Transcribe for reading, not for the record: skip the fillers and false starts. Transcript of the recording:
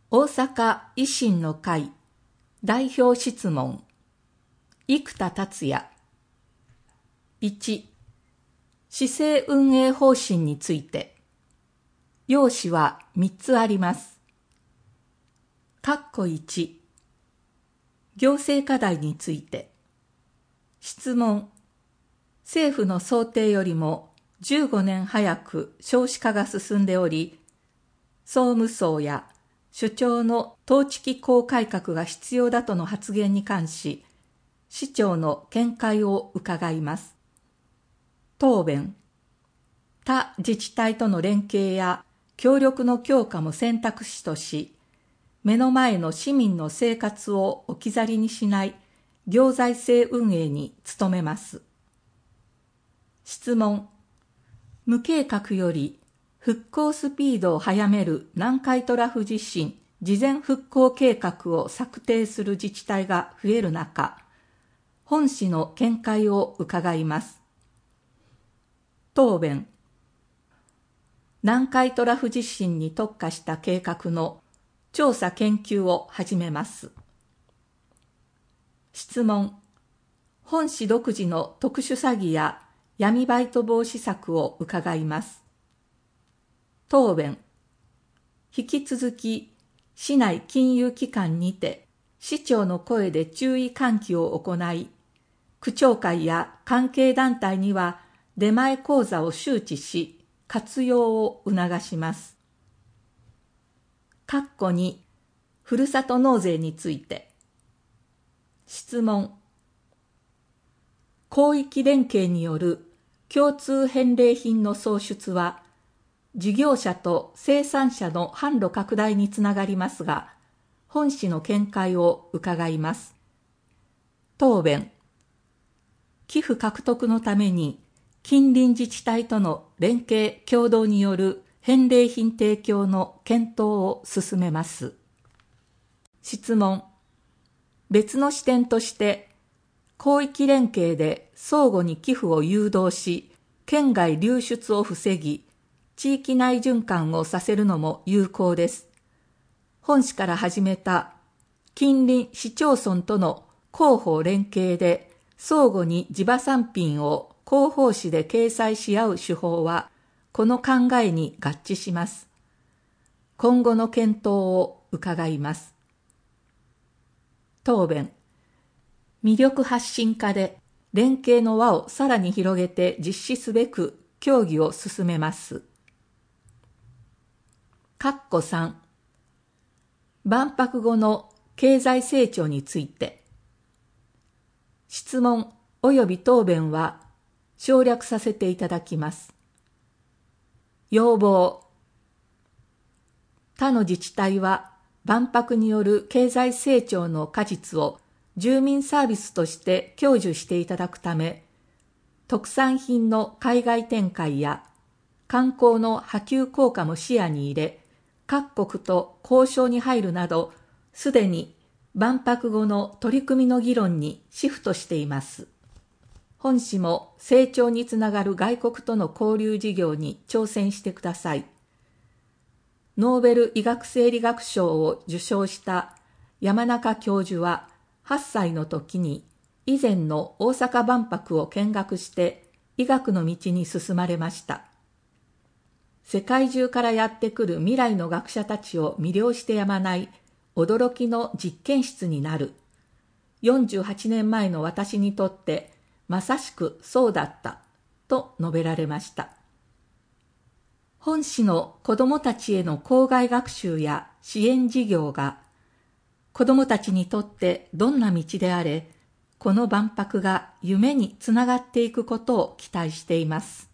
大阪維新の会代表質問生田達也。1、市政運営方針について。要旨は3つあります。1、行政課題について。質問。政府の想定よりも15年早く少子化が進んでおり、総務省や首長の統治機構改革が必要だとの発言に関し、市長の見解を伺います。答弁。他自治体との連携や協力の強化も選択肢とし、目の前の市民の生活を置き去りにしない行財政運営に努めます。質問。無計画より復興スピードを速める南海トラフ地震事前復興計画を策定する自治体が増える中、本市の見解を伺います。答弁。南海トラフ地震に特化した計画の調査研究を始めます。質問。本市独自の特殊詐欺や闇バイト防止策を伺います。答弁。引き続き、市内金融機関にて、市長の声で注意喚起を行い、区長会や関係団体には出前講座を周知し、活用を促します。2、ふるさと納税について。質問。広域連携による共通返礼品の創出は、事業者と生産者の販路拡大につながりますが、本市の見解を伺います。答弁。寄付獲得のために、近隣自治体との連携協働による返礼品提供の検討を進めます。質問。別の視点として、広域連携で相互に寄付を誘導し、県外流出を防ぎ、地域内循環をさせるのも有効です。本市から始めた近隣市町村との広報連携で相互に地場産品を広報誌で掲載し合う手法はこの考えに合致します。今後の検討を伺います。答弁。魅力発信課で連携の輪をさらに広げて実施すべく協議を進めます。3、万博後の経済成長について。質問及び答弁は省略させていただきます。要望。他の自治体は万博による経済成長の果実を住民サービスとして享受していただくため、特産品の海外展開や観光の波及効果も視野に入れ、各国と交渉に入るなど、すでに万博後の取り組みの議論にシフトしています。本市も成長につながる外国との交流事業に挑戦してください。ノーベル医学生理学賞を受賞した山中教授は、8歳の時に以前の大阪万博を見学して医学の道に進まれました。世界中からやってくる未来の学者たちを魅了してやまない驚きの実験室になる。48年前の私にとってまさしくそうだったと述べられました。本市の子どもたちへの校外学習や支援事業が子どもたちにとってどんな道であれ、この万博が夢につながっていくことを期待しています。